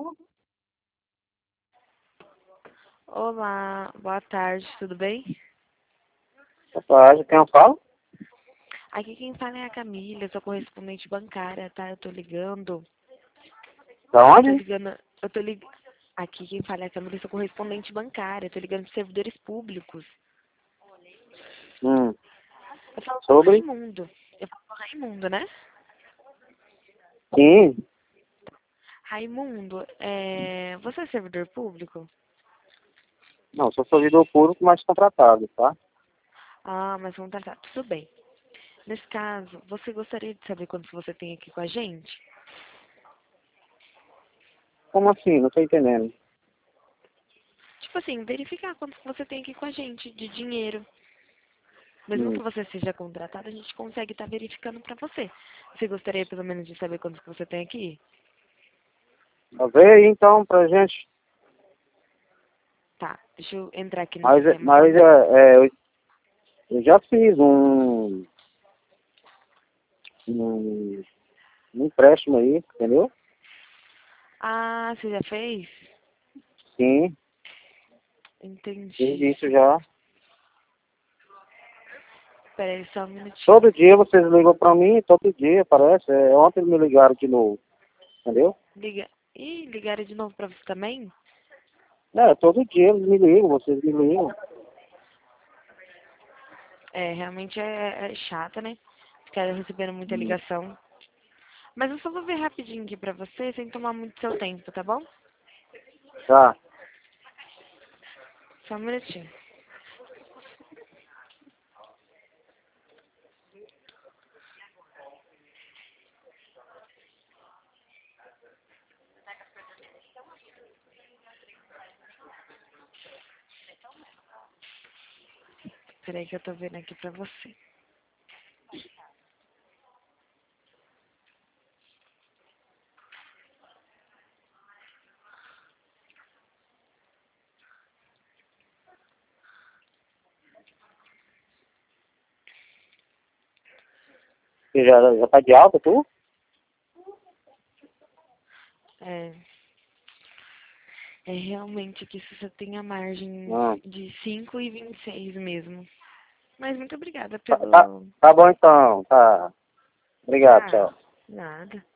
Olá, boa tarde, tudo bem? Boa tarde, quem eu falo? Aqui quem fala é a Camila, eu sou correspondente bancária, tá? Eu tô ligando. Da Eu tô onde? ligando. Eu tô lig... Aqui quem fala é a Camila, eu sou correspondente bancária, eu tô ligando de servidores públicos. Hum, Eu falo com o sobre? Raimundo. Eu falo com o Raimundo, né? Sim. Raimundo, você é servidor público? Não, sou servidor público, mas contratado, tá? Ah, mas vamos tratar, tudo bem. Nesse caso, você gostaria de saber quanto você tem aqui com a gente? Como assim? Não tô entendendo. Tipo assim, verificar quanto você tem aqui com a gente de dinheiro. Mesmo que Hum. você seja contratado, a gente consegue estar verificando pra você. Você gostaria pelo menos de saber quanto que você tem aqui? Vê aí então pra gente. Tá, deixa eu entrar aqui no Mas, sistema só um mas minuto. eu já fiz um, um empréstimo aí, entendeu? Ah, você já fez? Sim, fiz Entendi. isso já. Espera aí só um minutinho. Todo dia vocês ligam pra mim, todo dia, parece. Ontem me ligaram de novo, entendeu? Liga. Ih, ligaram de novo pra você também? Todo dia eles me ligam, vocês me ligam. É, realmente é chata, né? Ficar recebendo muita Hum. ligação. Mas eu só vou ver rapidinho aqui pra você, sem tomar muito seu tempo, tá bom? Tá. Só um minutinho. Peraí que eu tô vendo aqui pra você. Você já tá de alta, tu? É, realmente que isso só tem a margem Ah. de 5,26 mesmo. Mas muito obrigada Tá, tá, pelo... tá bom então, tá. Obrigado, Ah, tchau. nada.